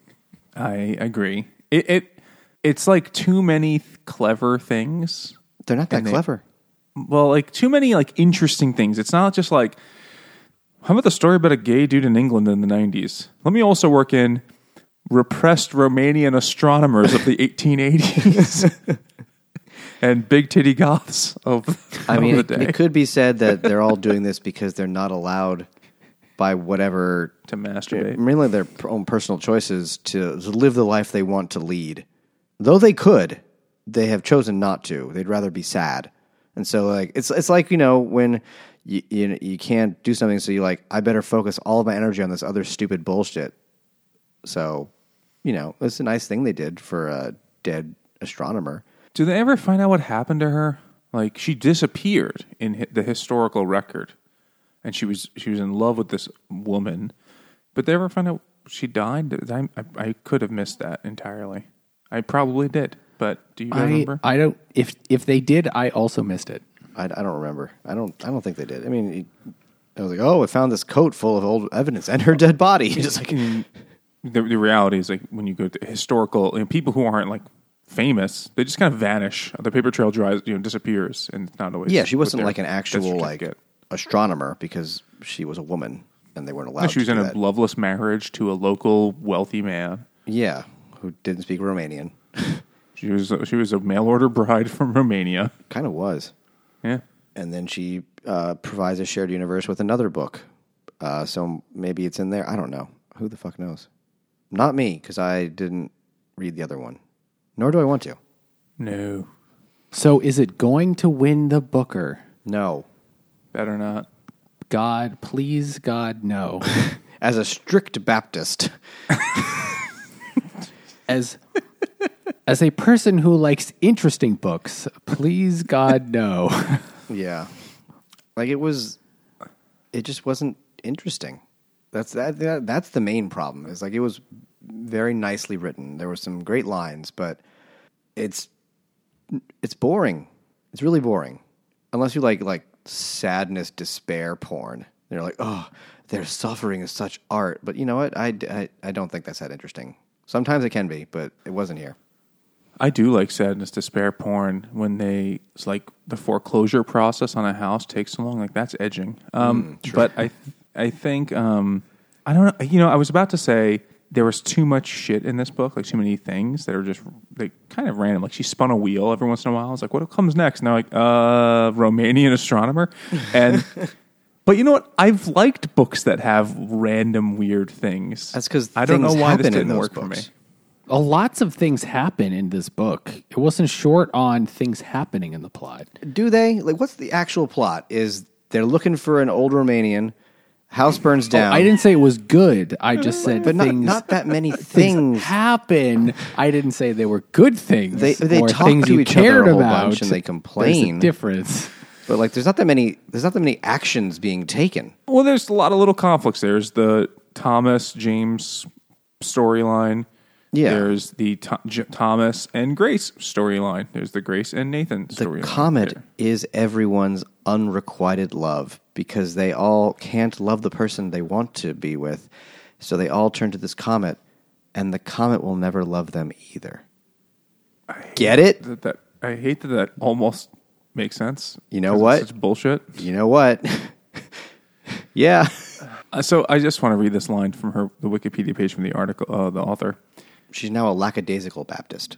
I agree. It, it it's like too many th- clever things. They're not that And they- clever. Well, like too many like interesting things. It's not just like, how about the story about a gay dude in England in the nineties? Let me also work in repressed Romanian astronomers of the eighteen eighties and big titty goths of, I of mean, the it, day it could be said that they're all doing this because they're not allowed by whatever, to masturbate. mainly their own personal choices to, to live the life they want to lead. Though they could, they have chosen not to. They'd rather be sad. And so, like, it's it's like, you know, when you, you you can't do something, so you're like, I better focus all of my energy on this other stupid bullshit. So, you know, it's a nice thing they did for a dead astronomer. Do they ever find out what happened to her? Like, she disappeared in hi- the historical record, and she was she was in love with this woman. But they ever find out she died? I, I, I could have missed that entirely. I probably did, but do you guys I remember? I don't. If if they did, I also missed it. I, I don't remember. I don't. I don't think they did. I mean, it, I was like, oh, I found this coat full of old evidence and her dead body. Just like, the, the reality is, like, when you go to historical, you know, people who aren't like famous, they just kind of vanish. The paper trail dries, you know, disappears, and it's not always. yeah, she with wasn't their like an death actual like certificate. astronomer because she was a woman and they weren't allowed. No, she was to in do a that. loveless marriage to a local wealthy man. Yeah, who didn't speak Romanian. She was she was a mail order bride from Romania. Kind of was. Yeah. And then she uh, provides a shared universe with another book. Uh, so maybe it's in there. I don't know. Who the fuck knows? Not me, because I didn't read the other one. Nor do I want to. No. So is it going to win the Booker? No. Better not. God, please, God, no. As a strict Baptist, As as a person who likes interesting books, please, God, no. yeah. Like it was, it just wasn't interesting. That's that, that. That's the main problem. Is like it was very nicely written. There were some great lines, but it's it's boring. It's really boring. Unless you like like sadness, despair porn. They're like, oh, their suffering is such art. But you know what? I, I, I don't think that's that interesting. Sometimes it can be, but it wasn't here. I do like sadness, despair porn when they, it's like the foreclosure process on a house takes so long. Like that's edging. Um, Mm, but I, I think, um, I don't know, you know, I was about to say there was too much shit in this book, like too many things that are just like kind of random. Like she spun a wheel every once in a while. I was like, what comes next? And they're like, uh, Romanian astronomer. And, but you know what? I've liked books that have random weird things. That's 'cause I don't know things why this happen in didn't those work for me. books. Uh, lots of things happen in this book. It wasn't short on things happening in the plot. Do they? Like, what's the actual plot? Is they're looking for an old Romanian, house burns down. Oh, I didn't say it was good. I just said but not, things, not that many things things. happen. I didn't say they were good things. They- they or talk things to you each other cared a whole about. bunch and they There's complain. a difference. But like, there's not that many. There's not that many actions being taken. Well, there's a lot of little conflicts. There's the Thomas James storyline. Yeah. There's the Th- J- Thomas and Grace storyline. There's the Grace and Nathan The storyline. comet there. is everyone's unrequited love because they all can't love the person they want to be with, so they all turn to this comet, and the comet will never love them either. Get it? That, that I hate that that almost makes sense. You know 'cause what? It's such bullshit. You know what? yeah. Uh, so I just want to read this line from her the Wikipedia page from the article, uh, the author. She's now a lackadaisical Baptist.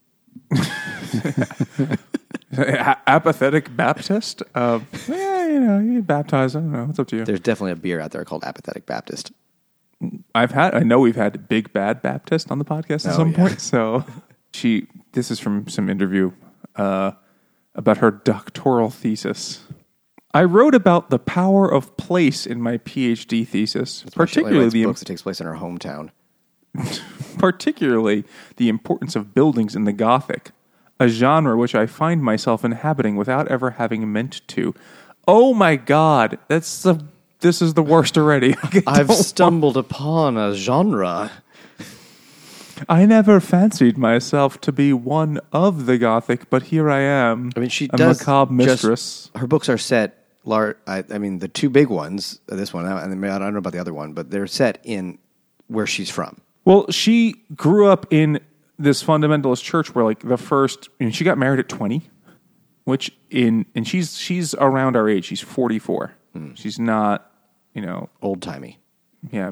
A- apathetic Baptist. Uh, yeah, you know, you baptize. I don't know. It's up to you. There's definitely a beer out there called Apathetic Baptist. I've had, I know we've had Big Bad Baptist on the podcast at Oh, some yeah. point. So she, this is from some interview uh, about her doctoral thesis. I wrote about the power of place in my PhD thesis, She only particularly writes the books that takes place in her hometown. particularly the importance of buildings in the Gothic, a genre which I find myself inhabiting without ever having meant to. Oh my God, that's the. This is the worst already. I I've don't stumbled upon a genre. I never fancied myself to be one of the Gothic, but here I am. I mean, she a does macabre just- mistress. her books are set. Lar- I, I mean, the two big ones. uh, This one, and I don't know about the other one, but they're set in where she's from. Well, she grew up in this fundamentalist church where, like, the first, you know, she got married at twenty, which in, and she's she's around our age. She's forty-four. Hmm. She's not, you know, Old timey. yeah, I mean,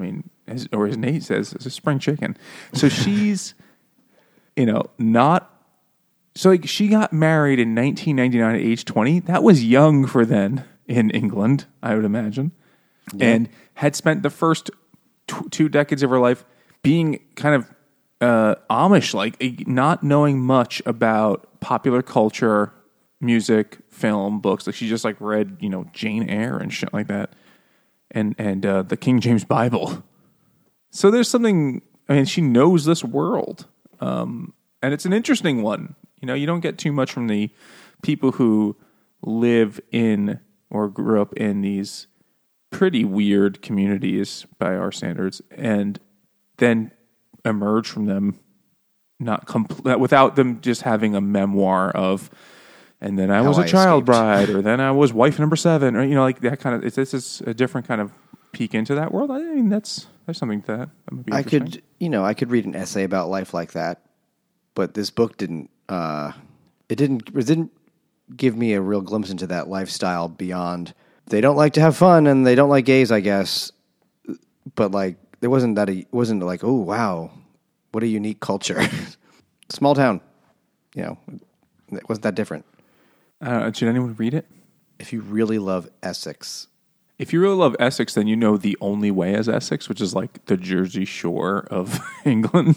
as, or as Nate says, is a spring chicken. So she's, you know, not. So like she got married in nineteen ninety-nine at age twenty. That was young for then in England, I would imagine, yeah. And had spent the first t- two decades of her life being kind of uh, Amish, like not knowing much about popular culture, music, film, books. Like she just like read, you know, Jane Eyre and shit like that, and and uh, the King James Bible. So there's something. I mean, she knows this world, um, and it's an interesting one. You know, you don't get too much from the people who live in or grew up in these pretty weird communities by our standards, and then emerge from them not compl- without them just having a memoir of, and then I How was a I child escaped. bride, or then I was wife number seven, or you know, like that kind of. It's, this is a different kind of peek into that world. I mean, that's there's something to that. That would be I interesting. could, you know, I could read an essay about life like that, but this book didn't. Uh, it didn't. It didn't give me a real glimpse into that lifestyle beyond. They don't like to have fun, and they don't like gays, I guess. But like, there wasn't that. It wasn't like, oh wow, what a unique culture. Small town, you know, it wasn't that different. Uh, should anyone read it? If you really love Essex, If you really love Essex, then you know The Only Way as Essex, which is like the Jersey Shore of England.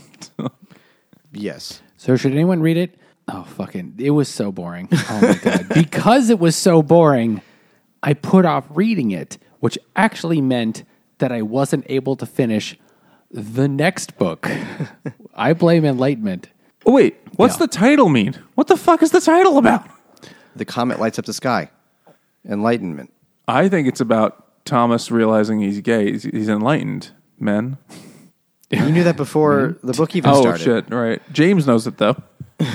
yes. So should anyone read it? Oh, fucking, it was so boring. Oh my God. Because it was so boring, I put off reading it, which actually meant that I wasn't able to finish the next book. I blame Enlightenment. Oh, wait, what's Yeah. the title mean? What the fuck is the title about? The comet lights up the sky. Enlightenment. I think it's about Thomas realizing he's gay. He's, he's enlightened, men. You knew that before the book even Oh, started. shit, right. James knows it, though.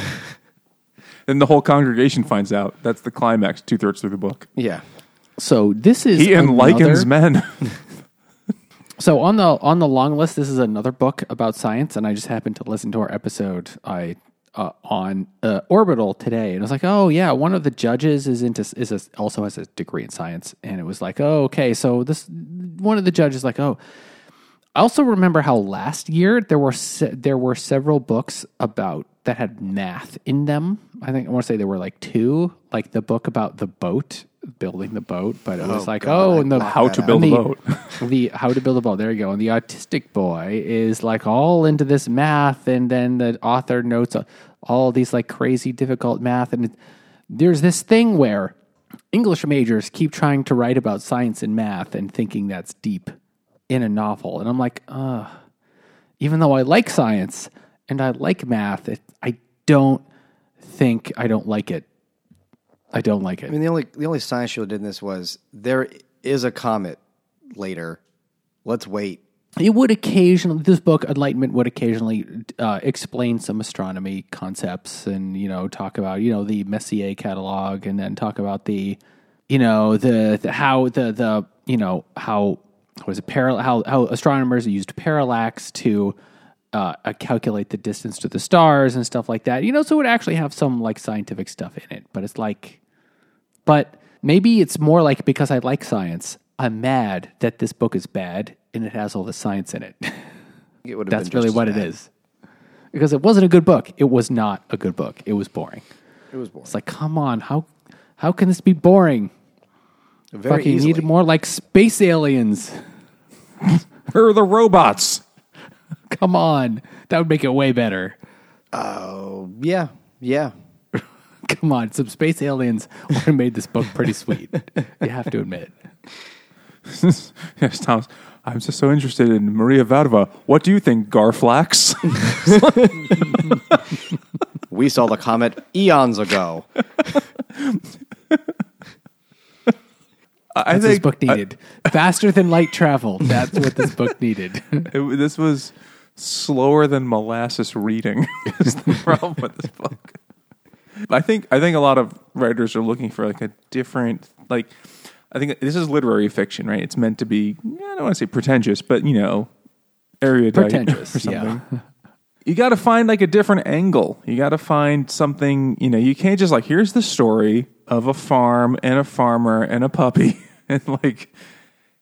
Then the whole congregation finds out. That's the climax, two-thirds through the book. Yeah. So this is He enlightens another- men. So on the on the long list, this is another book about science, and I just happened to listen to our episode I uh, on uh, Orbital today, and I was like, oh yeah, one of the judges is into is a, also has a degree in science, and it was like, oh okay, so this one of the judges like, oh, I also remember how last year there were se- there were several books about that had math in them. I think I want to say there were like two, like the book about the boat, building the boat, but it was Oh, like, God, oh, I and the blocked How that to out. build a the, boat. the how to build a boat. There you go. And the autistic boy is like all into this math, and then the author notes all these like crazy difficult math. And it, there's this thing where English majors keep trying to write about science and math and thinking that's deep in a novel. And I'm like, uh, even though I like science and I like math, it, I don't think I don't like it. I don't like it. I mean, the only the only science show that did this was there is a comet later. Let's wait. It would occasionally, this book, Enlightenment, would occasionally uh, explain some astronomy concepts and, you know, talk about, you know, the Messier catalog, and then talk about the, you know, the, the how the, the, you know, how, what is it, paral- how, how astronomers used parallax to uh, uh, calculate the distance to the stars and stuff like that. You know, so it would actually have some, like, scientific stuff in it. But it's like, but maybe it's more like, because I like science, I'm mad that this book is bad and it has all the science in it. It would have That's been really just what as it bad. is. Because it wasn't a good book. It was not a good book. It was boring. It was boring. It's like, come on, how how can this be boring? Very Fucking easily. needed more like space aliens. Where are the robots? Come on. That would make it way better. Oh, yeah, yeah. Come on, some space aliens would have made this book pretty sweet. You have to admit. Yes, Thomas. I'm just so interested in Maria Vadova. What do you think, Garflax? We saw the comet eons ago. I That's think this book needed. Faster than light travel. That's what this book needed. it, this was slower than molasses reading. Is the problem with this book? I think I think a lot of writers are looking for like a different, like, I think this is literary fiction, right? It's meant to be, I don't want to say pretentious, but you know, erudite Pretentious, or something. yeah. You got to find like a different angle. You got to find something, you know, you can't just like, here's the story of a farm and a farmer and a puppy. And like,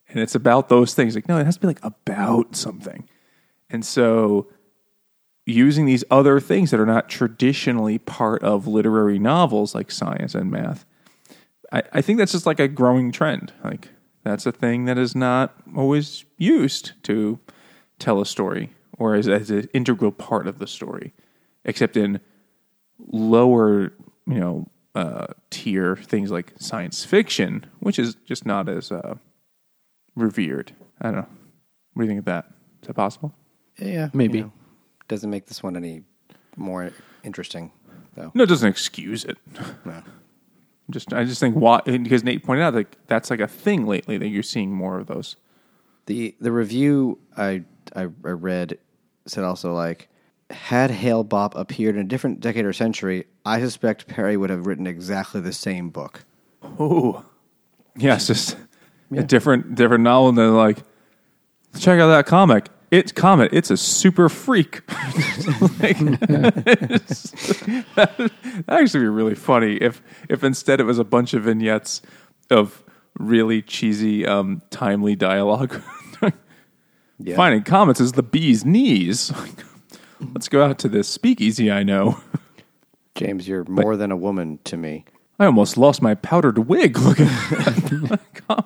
And it's about those things. Like, no, it has to be like about something. And so using these other things that are not traditionally part of literary novels like science and math, I, I think that's just like a growing trend. Like, that's a thing that is not always used to tell a story or as, as an integral part of the story, except in lower, you know, uh, tier things like science fiction, which is just not as uh, revered. I don't know. What do you think of that? Is that possible? Yeah, Maybe. you know, doesn't make this one any more interesting, though. No, it doesn't excuse it. No. Just, I just think why, because Nate pointed out like that's like a thing lately that you're seeing more of those. The the review I I I read said also like, had Hale Bopp appeared in a different decade or century, I suspect Perry would have written exactly the same book. Oh, yeah, it's just a different different novel. And they're like, check out that comic. It's Comet. It's a super freak. Like, it's, that'd actually be really funny if if instead it was a bunch of vignettes of really cheesy, um, timely dialogue. Yeah. Finding comets is the bee's knees. Let's go out to this speakeasy I know. James, you're more than a woman to me. I almost lost my powdered wig looking at that comet.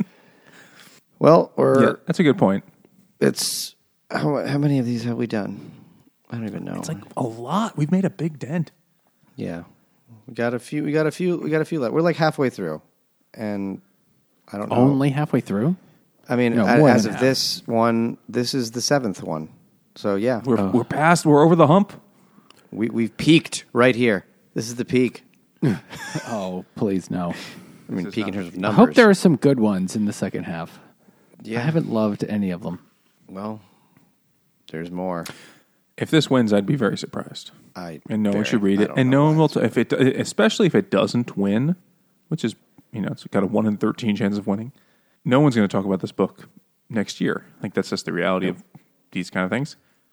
Well, or Yeah, that's a good point. it's how how many of these have we done? I don't even know. It's like a lot. We've made a big dent. Yeah, we got a few. We got a few. We got a few left. We're like halfway through, and I don't know. Only halfway through? I mean, No, a- more as than of half. this one, this is the seventh one. So yeah, We're we're past. We're over the hump. we we've peaked right here. This is the peak. Oh, please no. I mean, is peak in not- terms of I numbers. hope there are some good ones in the second half. Yeah. I haven't loved any of them. Well, there's more. If this wins, I'd be very surprised. I And no one very- should read I it. don't And know no one why will, it's- t- if it, especially if it doesn't win, which is, you know, it's got a one in thirteen chance of winning. No one's going to talk about this book next year. Like, that's just the reality of these kind of things.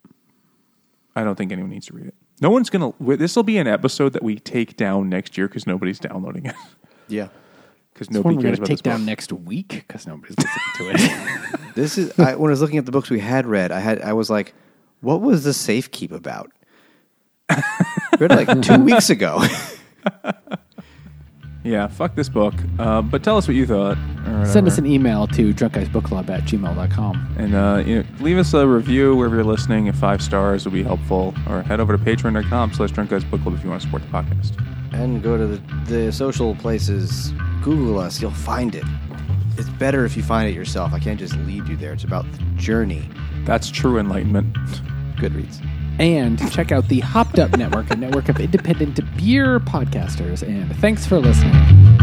I don't think anyone needs to read it. No one's going to, this will be an episode that we take down next year because nobody's downloading it. Yeah. Because This one nobody we're cares going to about take this book. down next week because nobody's listening to it. This is I, when I was looking at the books we had read. I had I was like, what was the safe keep about? read it like two weeks ago. Yeah, fuck this book. Uh, but tell us what you thought. or Send us whatever. an email to drunkguysbookclub at gmail dot com. And uh, you know, leave us a review wherever you're listening. If five stars would be helpful. Or head over to patreon.com slash Drunk Guys Book Club if you want to support the podcast. And go to the, the social places. Google us. You'll find it. It's better if you find it yourself. I can't just lead you there. It's about the journey. That's true enlightenment. Goodreads. And check out the Hopped Up Network, a network of independent beer podcasters. And thanks for listening.